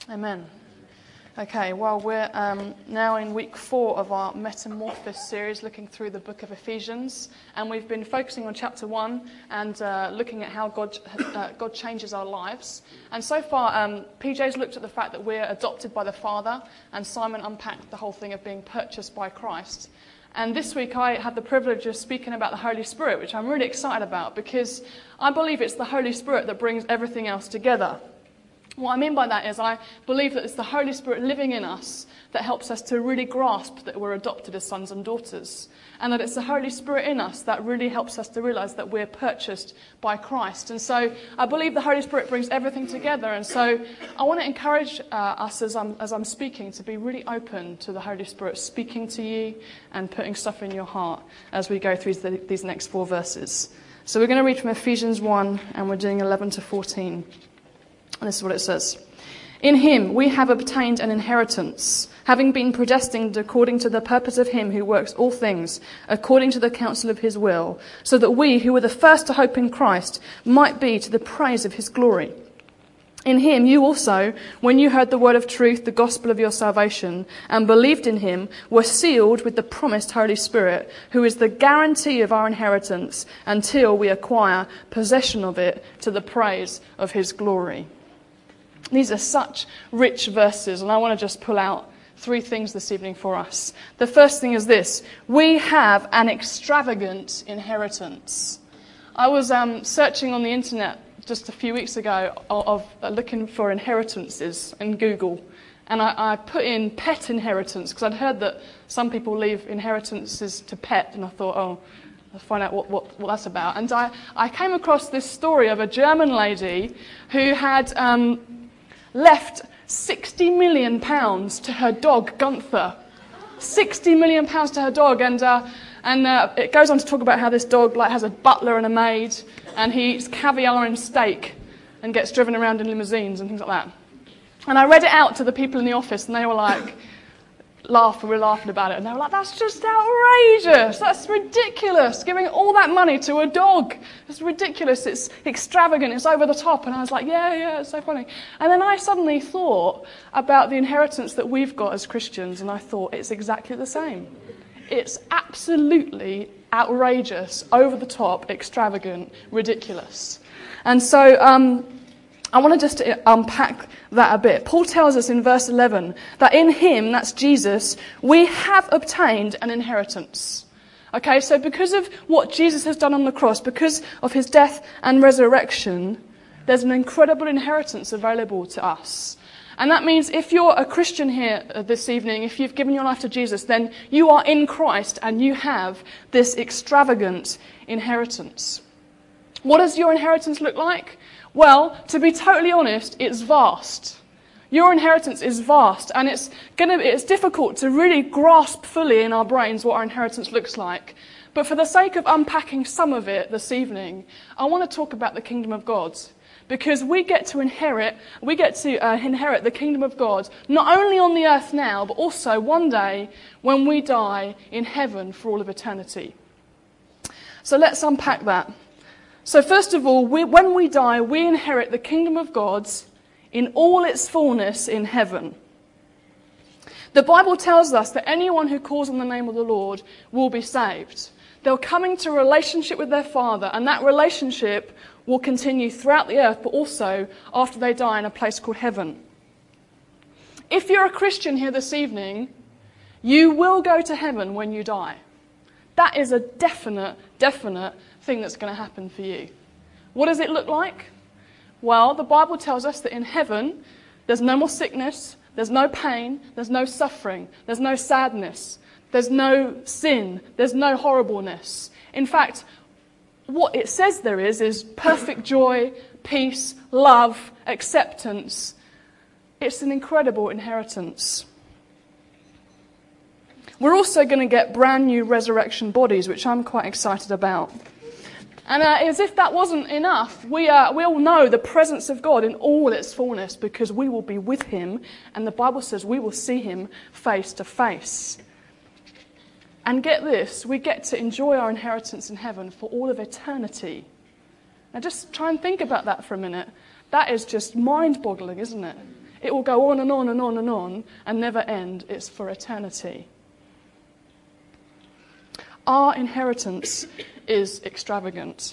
Amen. Okay, well, we're now in week 4 of our Metamorphosis series, looking through the book of Ephesians, and we've been focusing on chapter 1 and looking at how God changes our lives. And so far, PJ's looked at the fact that we're adopted by the Father, and Simon unpacked the whole thing of being purchased by Christ. And this week I had the privilege of speaking about the Holy Spirit, which I'm really excited about, because I believe it's the Holy Spirit that brings everything else together. What I mean by that is I believe that it's the Holy Spirit living in us that helps us to really grasp that we're adopted as sons and daughters. And that it's the Holy Spirit in us that really helps us to realise that we're purchased by Christ. And so I believe the Holy Spirit brings everything together. And so I want to encourage us as I'm speaking to be really open to the Holy Spirit speaking to you and putting stuff in your heart as we go through these next 4 verses. So we're going to read from Ephesians 1 and we're doing 11 to 14. And this is what it says. In him we have obtained an inheritance, having been predestined according to the purpose of him who works all things, according to the counsel of his will, so that we, who were the first to hope in Christ, might be to the praise of his glory. In him you also, when you heard the word of truth, the gospel of your salvation, and believed in him, were sealed with the promised Holy Spirit, who is the guarantee of our inheritance until we acquire possession of it to the praise of his glory. These are such rich verses, and I want to just pull out 3 things this evening for us. The first thing is this: we have an extravagant inheritance. I was searching on the internet just a few weeks ago of looking for inheritances in Google, and I put in pet inheritance because I'd heard that some people leave inheritances to pet, and I thought, I'll find out what that's about. And I came across this story of a German lady who had left £60 million to her dog, Gunther. £60 million to her dog, and it goes on to talk about how this dog has a butler and a maid, and he eats caviar and steak and gets driven around in limousines and things like that. And I read it out to the people in the office, and they were like, we were laughing about it, and they were like, that's just outrageous, that's ridiculous, giving all that money to a dog. It's ridiculous, it's extravagant, it's over the top. And I was like, yeah, it's so funny. And then I suddenly thought about the inheritance that we've got as Christians, and I thought it's exactly the same. It's absolutely outrageous, over the top, extravagant, ridiculous. And so I want to just unpack that a bit. Paul tells us in verse 11 that in him, that's Jesus, we have obtained an inheritance. Okay, so because of what Jesus has done on the cross, because of his death and resurrection, there's an incredible inheritance available to us. And that means if you're a Christian here this evening, if you've given your life to Jesus, then you are in Christ and you have this extravagant inheritance. What does your inheritance look like? Well, to be totally honest, it's vast. Your inheritance is vast, and it's difficult to really grasp fully in our brains what our inheritance looks like. But for the sake of unpacking some of it this evening, I want to talk about the kingdom of God. Because we get to inherit the kingdom of God, not only on the earth now, but also one day when we die in heaven for all of eternity. So let's unpack that. So first of all, when we die, we inherit the kingdom of God in all its fullness in heaven. The Bible tells us that anyone who calls on the name of the Lord will be saved. They'll come into a relationship with their Father, and that relationship will continue throughout the earth, but also after they die in a place called heaven. If you're a Christian here this evening, you will go to heaven when you die. That is a definite thing that's going to happen for you. What does it look like? Well, the Bible tells us that in heaven, there's no more sickness, there's no pain, there's no suffering, there's no sadness, there's no sin, there's no horribleness. In fact, what it says there is perfect joy, peace, love, acceptance. It's an incredible inheritance. We're also going to get brand new resurrection bodies, which I'm quite excited about. And as if that wasn't enough, we all know the presence of God in all its fullness, because we will be with him, and the Bible says we will see him face to face. And get this, we get to enjoy our inheritance in heaven for all of eternity. Now just try and think about that for a minute. That is just mind-boggling, isn't it? It will go on and on and on and on and never end. It's for eternity. Our inheritance is extravagant.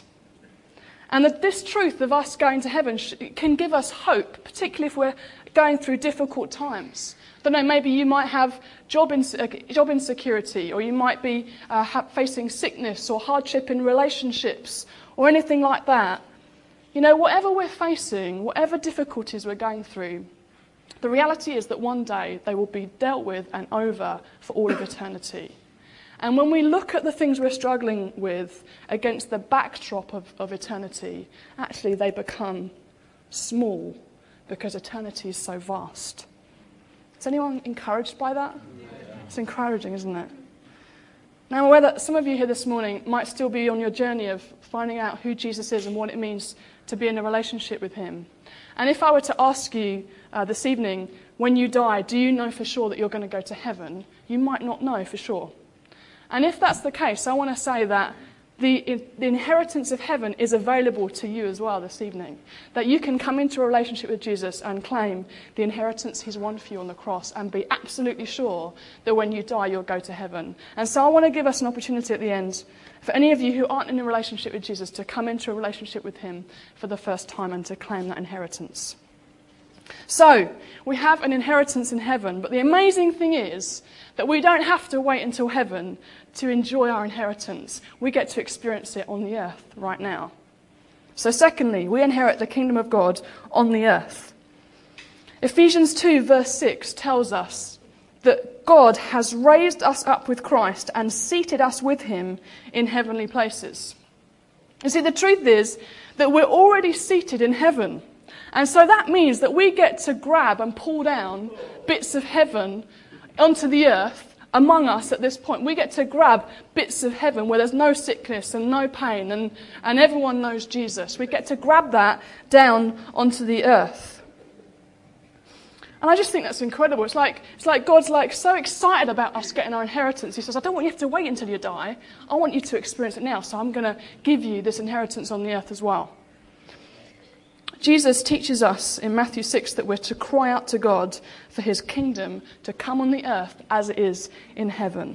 And that this truth of us going to heaven can give us hope, particularly if we're going through difficult times. I don't know, maybe you might have job insecurity, or you might be facing sickness or hardship in relationships or anything like that. You know, whatever we're facing, whatever difficulties we're going through, the reality is that one day they will be dealt with and over for all of eternity. And when we look at the things we're struggling with against the backdrop of eternity, actually they become small because eternity is so vast. Is anyone encouraged by that? It's encouraging, isn't it? Now, I'm aware that some of you here this morning might still be on your journey of finding out who Jesus is and what it means to be in a relationship with him. And if I were to ask you this evening, when you die, do you know for sure that you're going to go to heaven? You might not know for sure. And if that's the case, I want to say that the inheritance of heaven is available to you as well this evening. That you can come into a relationship with Jesus and claim the inheritance he's won for you on the cross and be absolutely sure that when you die, you'll go to heaven. And so I want to give us an opportunity at the end for any of you who aren't in a relationship with Jesus to come into a relationship with him for the first time and to claim that inheritance. So, we have an inheritance in heaven, but the amazing thing is that we don't have to wait until heaven to enjoy our inheritance. We get to experience it on the earth right now. So secondly, we inherit the kingdom of God on the earth. Ephesians 2 verse 6 tells us that God has raised us up with Christ and seated us with him in heavenly places. You see, the truth is that we're already seated in heaven. And so that means that we get to grab and pull down bits of heaven onto the earth among us at this point. We get to grab bits of heaven where there's no sickness and no pain and everyone knows Jesus. We get to grab that down onto the earth. And I just think that's incredible. It's like God's like so excited about us getting our inheritance. He says, I don't want you to have to wait until you die. I want you to experience it now. So I'm going to give you this inheritance on the earth as well. Jesus teaches us in Matthew 6 that we're to cry out to God for his kingdom to come on the earth as it is in heaven.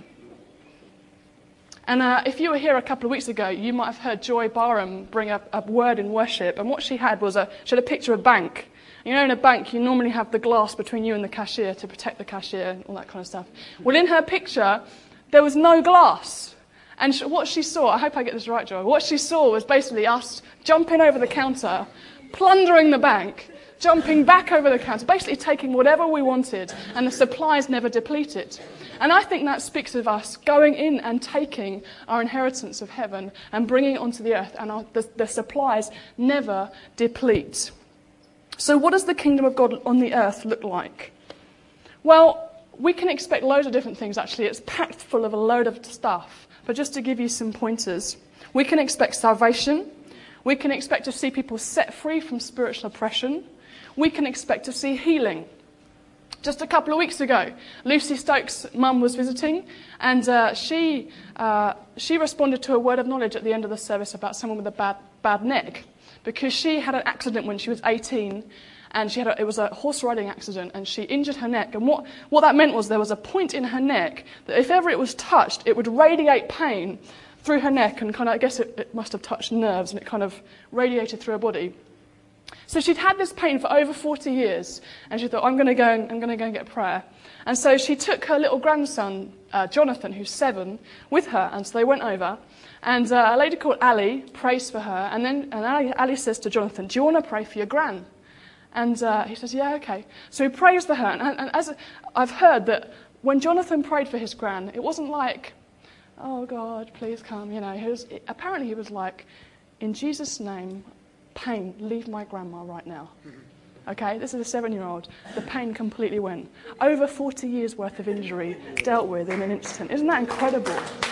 And if you were here a couple of weeks ago, you might have heard Joy Barham bring up a word in worship. And what she had was she had a picture of a bank. You know, in a bank, you normally have the glass between you and the cashier to protect the cashier and all that kind of stuff. Well, in her picture, there was no glass. And what she saw, I hope I get this right, Joy, what she saw was basically us jumping over the counter, plundering the bank, jumping back over the counter, basically taking whatever we wanted, and the supplies never depleted. And I think that speaks of us going in and taking our inheritance of heaven and bringing it onto the earth, and the supplies never deplete. So what does the kingdom of God on the earth look like? Well, we can expect loads of different things, actually. It's packed full of a load of stuff. But just to give you some pointers, we can expect salvation. We can expect to see people set free from spiritual oppression. We can expect to see healing. Just a couple of weeks ago, Lucy Stokes' mum was visiting, and she responded to a word of knowledge at the end of the service about someone with a bad neck, because she had an accident when she was 18, and it was a horse riding accident, and she injured her neck. And what that meant was there was a point in her neck that if ever it was touched, it would radiate pain through her neck, and kind of, I guess it must have touched nerves, and it kind of radiated through her body. So she'd had this pain for over 40 years, and she thought, I'm going to go and get prayer. And so she took her little grandson, Jonathan, who's 7, with her, and so they went over, and a lady called Ali prays for her, and Ali says to Jonathan, do you want to pray for your gran? And he says, yeah, okay. So he prays for her, and as I've heard that when Jonathan prayed for his gran, it wasn't like, oh God, please come, you know. Apparently he was like, in Jesus' name, pain, leave my grandma right now. Okay, this is a 7-year-old. The pain completely went. Over 40 years worth of injury dealt with in an instant. Isn't that incredible?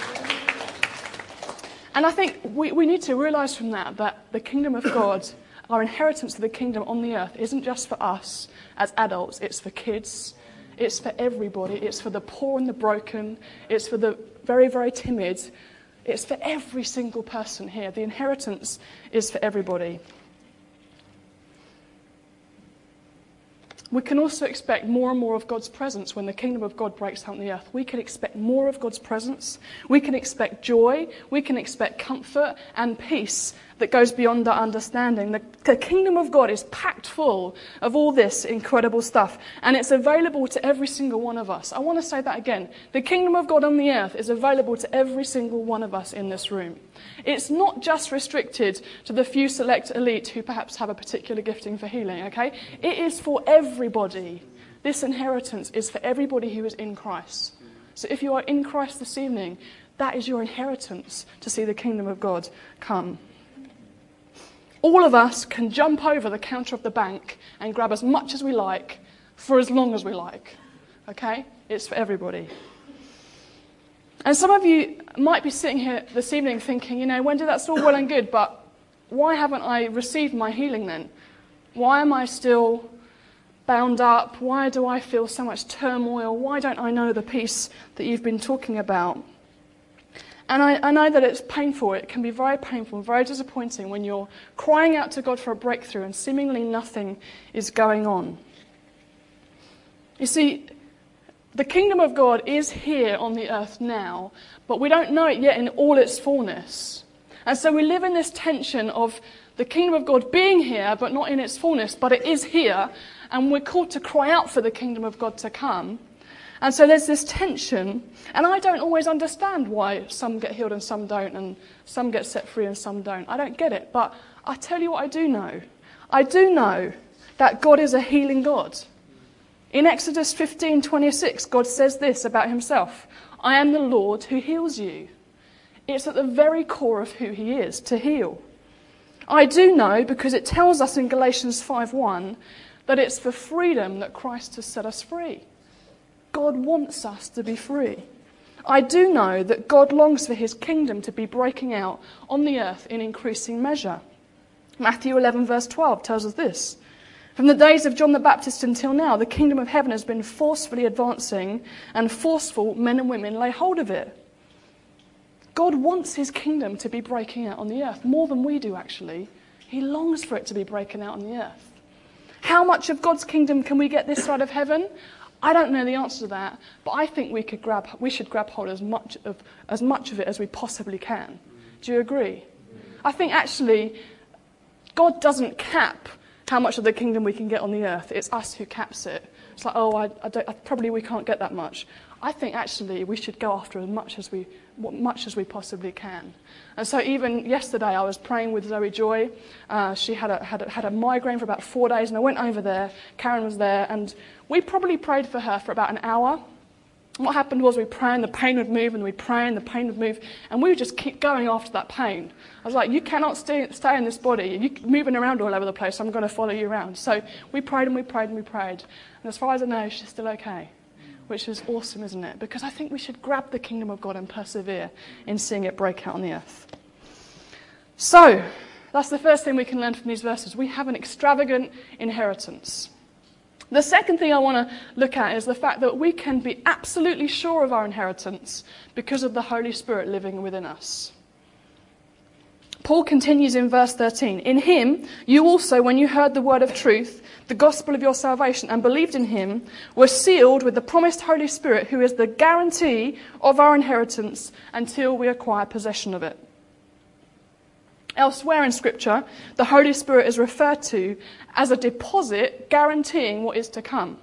And I think we need to realise from that the kingdom of God, our inheritance of the kingdom on the earth, isn't just for us as adults, it's for kids, it's for everybody, it's for the poor and the broken, it's for the very, very timid, it's for every single person here. The inheritance is for everybody. we can also expect more and more of God's presence when the kingdom of God breaks out on the earth. We can expect more of God's presence. We can expect joy. We can expect comfort and peace that goes beyond our understanding. The kingdom of God is packed full of all this incredible stuff, and it's available to every single one of us. I want to say that again. The kingdom of God on the earth is available to every single one of us in this room. It's not just restricted to the few select elite who perhaps have a particular gifting for healing, okay? It is for everybody. This inheritance is for everybody who is in Christ. So if you are in Christ this evening, that is your inheritance to see the kingdom of God come. All of us can jump over the counter of the bank and grab as much as we like for as long as we like, okay? It's for everybody. And some of you might be sitting here this evening thinking, Wendy, that's all well and good, but why haven't I received my healing then? Why am I still bound up? Why do I feel so much turmoil? Why don't I know the peace that you've been talking about? And I know that it's painful. It can be very painful and very disappointing when you're crying out to God for a breakthrough and seemingly nothing is going on. You see, the kingdom of God is here on the earth now, but we don't know it yet in all its fullness. And so we live in this tension of the kingdom of God being here, but not in its fullness, but it is here, and we're called to cry out for the kingdom of God to come. And so there's this tension, and I don't always understand why some get healed and some don't, and some get set free and some don't. I don't get it, but I tell you what I do know. I do know that God is a healing God. In Exodus 15:26, God says this about himself: I am the Lord who heals you. It's at the very core of who he is, to heal. I do know because it tells us in Galatians 5:1 that it's for freedom that Christ has set us free. God wants us to be free. I do know that God longs for his kingdom to be breaking out on the earth in increasing measure. Matthew 11 verse 12 tells us this: from the days of John the Baptist until now, the kingdom of heaven has been forcefully advancing, and forceful men and women lay hold of it. God wants his kingdom to be breaking out on the earth, more than we do actually. He longs for it to be breaking out on the earth. How much of God's kingdom can we get this side of heaven? I don't know the answer to that, but I think we should grab hold as much of it as we possibly can. Do you agree? I think actually God doesn't cap how much of the kingdom we can get on the earth. It's us who caps it. It's like, probably we can't get that much. I think actually we should go after as much as we possibly can. And so even yesterday I was praying with Zoe Joy. She had a migraine for about 4 days, and I went over there. Karen was there, and we probably prayed for her for about an hour. And what happened was we prayed and the pain would move, and we prayed and the pain would move, and we would just keep going after that pain. I was like, you cannot stay in this body. You're moving around all over the place. I'm going to follow you around. So we prayed and we prayed and we prayed. And as far as I know, she's still okay, which is awesome, isn't it? Because I think we should grab the kingdom of God and persevere in seeing it break out on the earth. So that's the first thing we can learn from these verses. We have an extravagant inheritance. The second thing I want to look at is the fact that we can be absolutely sure of our inheritance because of the Holy Spirit living within us. Paul continues in verse 13. In him, you also, when you heard the word of truth, the gospel of your salvation, and believed in him, were sealed with the promised Holy Spirit, who is the guarantee of our inheritance until we acquire possession of it. Elsewhere in Scripture, the Holy Spirit is referred to as a deposit guaranteeing what is to come.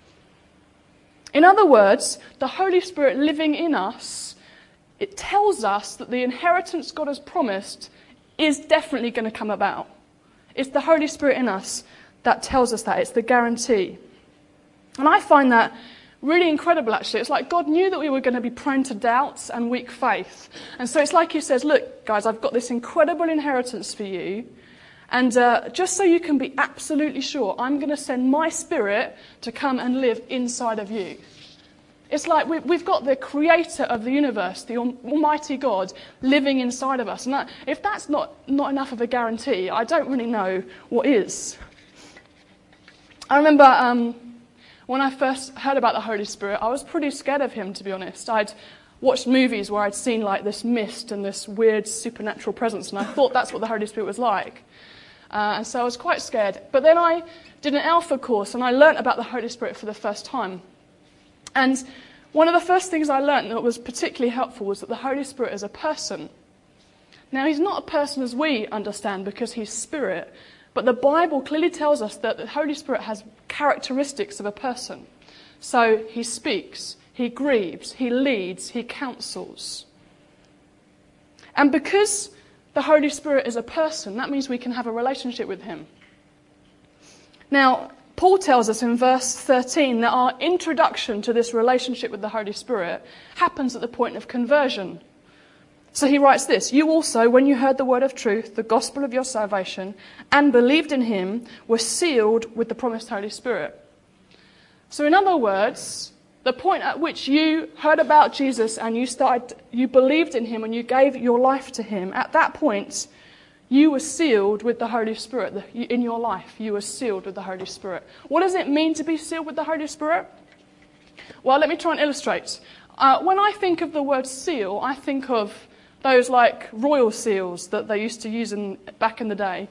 In other words, the Holy Spirit living in us, it tells us that the inheritance God has promised is definitely going to come about. It's the Holy Spirit in us that tells us that. It's the guarantee. And I find that really incredible, actually. It's like God knew that we were going to be prone to doubts and weak faith. And so it's like he says, look, guys, I've got this incredible inheritance for you. And just so you can be absolutely sure, I'm going to send my Spirit to come and live inside of you. It's like we've got the creator of the universe, the Almighty God, living inside of us. And if that's not enough of a guarantee, I don't really know what is. I remember when I first heard about the Holy Spirit, I was pretty scared of him, to be honest. I'd watched movies where I'd seen like this mist and this weird supernatural presence, and I thought that's what the Holy Spirit was like. And so I was quite scared. But then I did an Alpha course and I learnt about the Holy Spirit for the first time. And one of the first things I learnt that was particularly helpful was that the Holy Spirit is a person. Now, he's not a person as we understand because he's spirit, but the Bible clearly tells us that the Holy Spirit has characteristics of a person. So he speaks, he grieves, he leads, he counsels. And because the Holy Spirit is a person, that means we can have a relationship with him. Now, Paul tells us in verse 13 that our introduction to this relationship with the Holy Spirit happens at the point of conversion. So he writes this, "You also, when you heard the word of truth, the gospel of your salvation, and believed in him, were sealed with the promised Holy Spirit." So in other words, the point at which you heard about Jesus and you believed in him and you gave your life to him, at that point, you were sealed with the Holy Spirit. In your life, you were sealed with the Holy Spirit. What does it mean to be sealed with the Holy Spirit? Well, let me try and illustrate. When I think of the word seal, I think of those like royal seals that they used to use back in the day.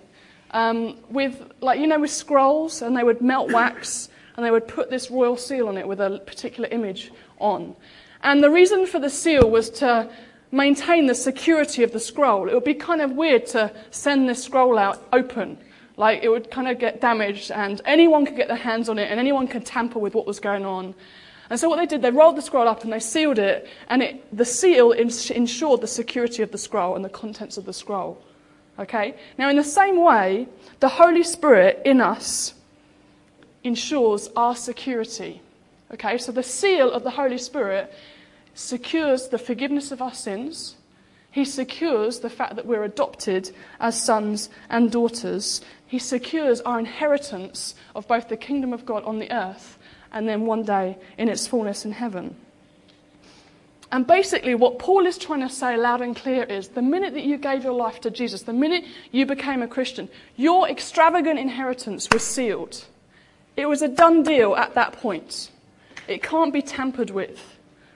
With scrolls, and they would melt wax, and they would put this royal seal on it with a particular image on. And the reason for the seal was to maintain the security of the scroll. It would be kind of weird to send this scroll out open. Like, it would kind of get damaged, and anyone could get their hands on it, and anyone could tamper with what was going on. And so what they did, they rolled the scroll up and they sealed it, and the seal ensured the security of the scroll and the contents of the scroll. Okay? Now, in the same way, the Holy Spirit in us ensures our security. Okay? So the seal of the Holy Spirit secures the forgiveness of our sins. He secures the fact that we're adopted as sons and daughters. He secures our inheritance of both the kingdom of God on the earth and then one day in its fullness in heaven. And basically what Paul is trying to say loud and clear is the minute that you gave your life to Jesus, the minute you became a Christian, your extravagant inheritance was sealed. It was a done deal at that point. It can't be tampered with.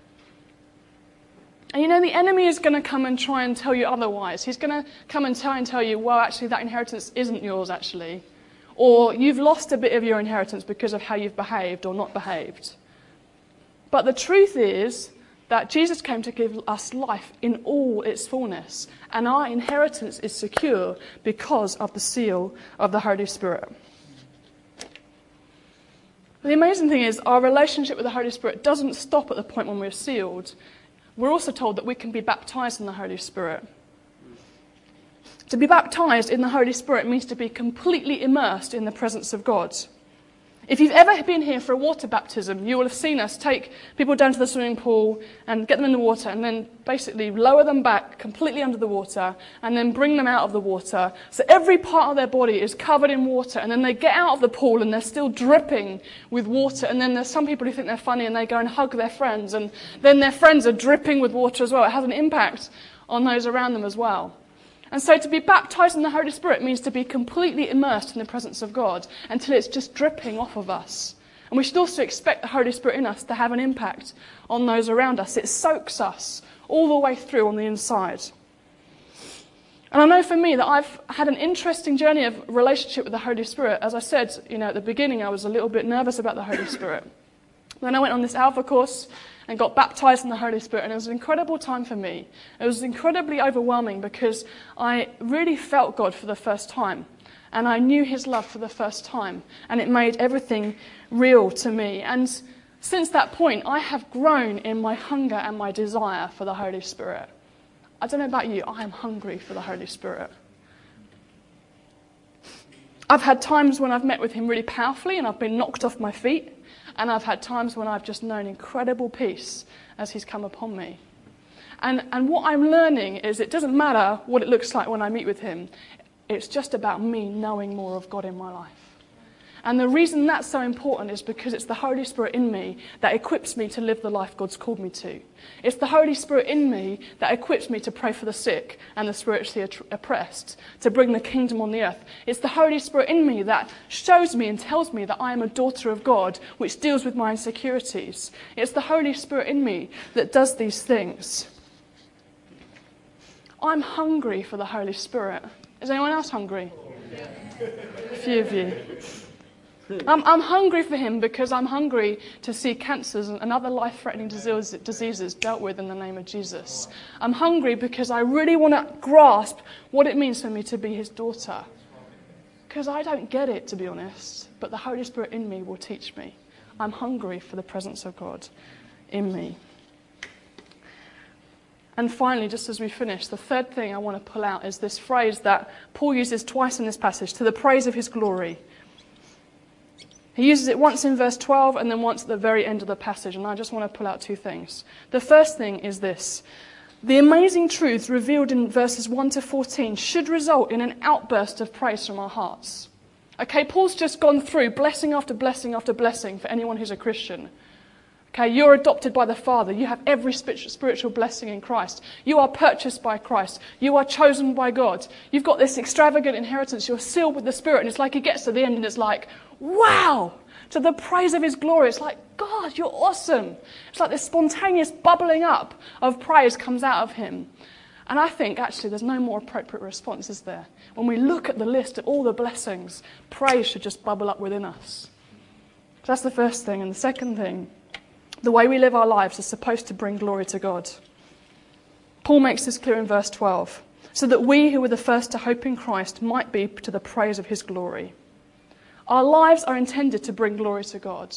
And the enemy is going to come and try and tell you otherwise. He's going to come and tell you, well, actually, that inheritance isn't yours, actually. Or you've lost a bit of your inheritance because of how you've behaved or not behaved. But the truth is that Jesus came to give us life in all its fullness. And our inheritance is secure because of the seal of the Holy Spirit. The amazing thing is our relationship with the Holy Spirit doesn't stop at the point when we're sealed. We're also told that we can be baptized in the Holy Spirit. To be baptized in the Holy Spirit means to be completely immersed in the presence of God. If you've ever been here for a water baptism, you will have seen us take people down to the swimming pool and get them in the water and then basically lower them back completely under the water and then bring them out of the water. So every part of their body is covered in water, and then they get out of the pool and they're still dripping with water. And then there's some people who think they're funny and they go and hug their friends, and then their friends are dripping with water as well. It has an impact on those around them as well. And so to be baptized in the Holy Spirit means to be completely immersed in the presence of God until it's just dripping off of us. And we should also expect the Holy Spirit in us to have an impact on those around us. It soaks us all the way through on the inside. And I know for me that I've had an interesting journey of relationship with the Holy Spirit. As I said, at the beginning I was a little bit nervous about the Holy Spirit. Then I went on this Alpha course and got baptized in the Holy Spirit, and it was an incredible time for me. It was incredibly overwhelming because I really felt God for the first time, and I knew his love for the first time, and it made everything real to me. And since that point, I have grown in my hunger and my desire for the Holy Spirit. I don't know about you, I am hungry for the Holy Spirit. I've had times when I've met with him really powerfully and I've been knocked off my feet. And I've had times when I've just known incredible peace as he's come upon me. And what I'm learning is it doesn't matter what it looks like when I meet with him. It's just about me knowing more of God in my life. And the reason that's so important is because it's the Holy Spirit in me that equips me to live the life God's called me to. It's the Holy Spirit in me that equips me to pray for the sick and the spiritually oppressed, to bring the kingdom on the earth. It's the Holy Spirit in me that shows me and tells me that I am a daughter of God, which deals with my insecurities. It's the Holy Spirit in me that does these things. I'm hungry for the Holy Spirit. Is anyone else hungry? A few of you. I'm hungry for him because I'm hungry to see cancers and other life-threatening diseases dealt with in the name of Jesus. I'm hungry because I really want to grasp what it means for me to be his daughter. Because I don't get it, to be honest, but the Holy Spirit in me will teach me. I'm hungry for the presence of God in me. And finally, just as we finish, the third thing I want to pull out is this phrase that Paul uses twice in this passage, to the praise of his glory. He uses it once in verse 12 and then once at the very end of the passage, and I just want to pull out two things. The first thing is this. The amazing truth revealed in verses 1 to 14 should result in an outburst of praise from our hearts. Okay, Paul's just gone through blessing after blessing after blessing for anyone who's a Christian. Okay, you're adopted by the Father. You have every spiritual blessing in Christ. You are purchased by Christ. You are chosen by God. You've got this extravagant inheritance. You're sealed with the Spirit. And it's like he gets to the end and it's like, wow, to the praise of his glory. It's like, God, you're awesome. It's like this spontaneous bubbling up of praise comes out of him. And I think, actually, there's no more appropriate response, is there? When we look at the list of all the blessings, praise should just bubble up within us. So that's the first thing. And the second thing, the way we live our lives is supposed to bring glory to God. Paul makes this clear in verse 12. So that we who were the first to hope in Christ might be to the praise of his glory. Our lives are intended to bring glory to God.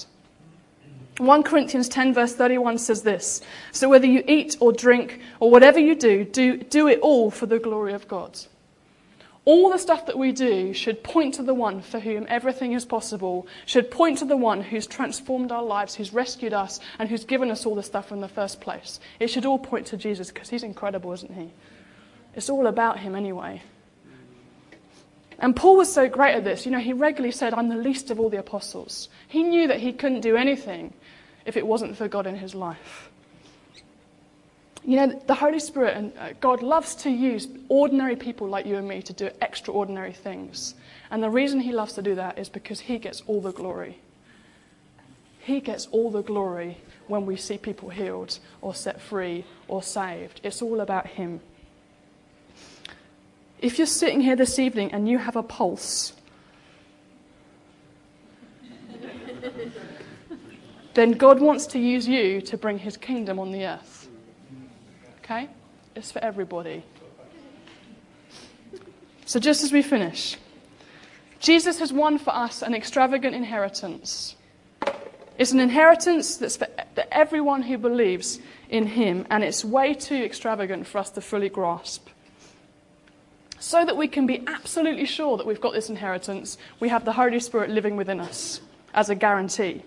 1 Corinthians 10 verse 31 says this. So whether you eat or drink or whatever you do it all for the glory of God. All the stuff that we do should point to the one for whom everything is possible, should point to the one who's transformed our lives, who's rescued us, and who's given us all the stuff in the first place. It should all point to Jesus because he's incredible, isn't he? It's all about him anyway. And Paul was so great at this. You know, he regularly said, I'm the least of all the apostles. He knew that he couldn't do anything if it wasn't for God in his life. You know, the Holy Spirit and God loves to use ordinary people like you and me to do extraordinary things. And the reason he loves to do that is because he gets all the glory. He gets all the glory when we see people healed or set free or saved. It's all about him. If you're sitting here this evening and you have a pulse, then God wants to use you to bring his kingdom on the earth. Okay? It's for everybody. So just as we finish, Jesus has won for us an extravagant inheritance. It's an inheritance that's for everyone who believes in him, and it's way too extravagant for us to fully grasp. So that we can be absolutely sure that we've got this inheritance, we have the Holy Spirit living within us as a guarantee.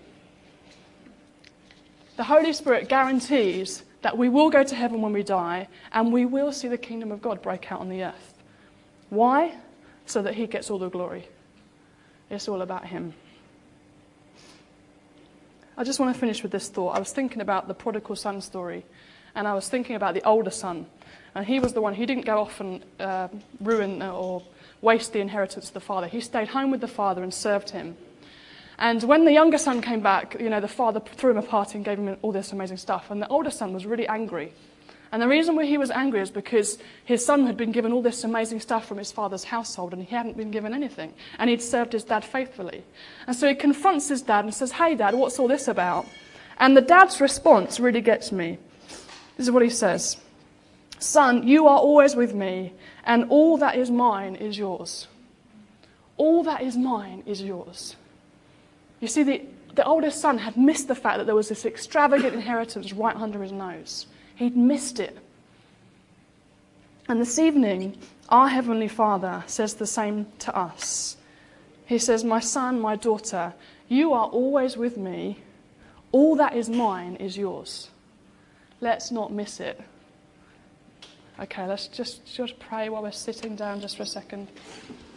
The Holy Spirit guarantees that we will go to heaven when we die, and we will see the kingdom of God break out on the earth. Why? So that he gets all the glory. It's all about him. I just want to finish with this thought. I was thinking about the prodigal son story, and I was thinking about the older son. And he was the one who didn't go off and ruin or waste the inheritance of the father. He stayed home with the father and served him. And when the younger son came back, you know, the father threw him a party and gave him all this amazing stuff. And the older son was really angry. And the reason why he was angry is because his son had been given all this amazing stuff from his father's household and he hadn't been given anything. And he'd served his dad faithfully. And so he confronts his dad and says, hey, Dad, what's all this about? And the dad's response really gets me. This is what he says. Son, you are always with me, and all that is mine is yours. All that is mine is yours. You see, the oldest son had missed the fact that there was this extravagant inheritance right under his nose. He'd missed it. And this evening, our Heavenly Father says the same to us. He says, my son, my daughter, you are always with me. All that is mine is yours. Let's not miss it. Okay, let's just pray while we're sitting down just for a second.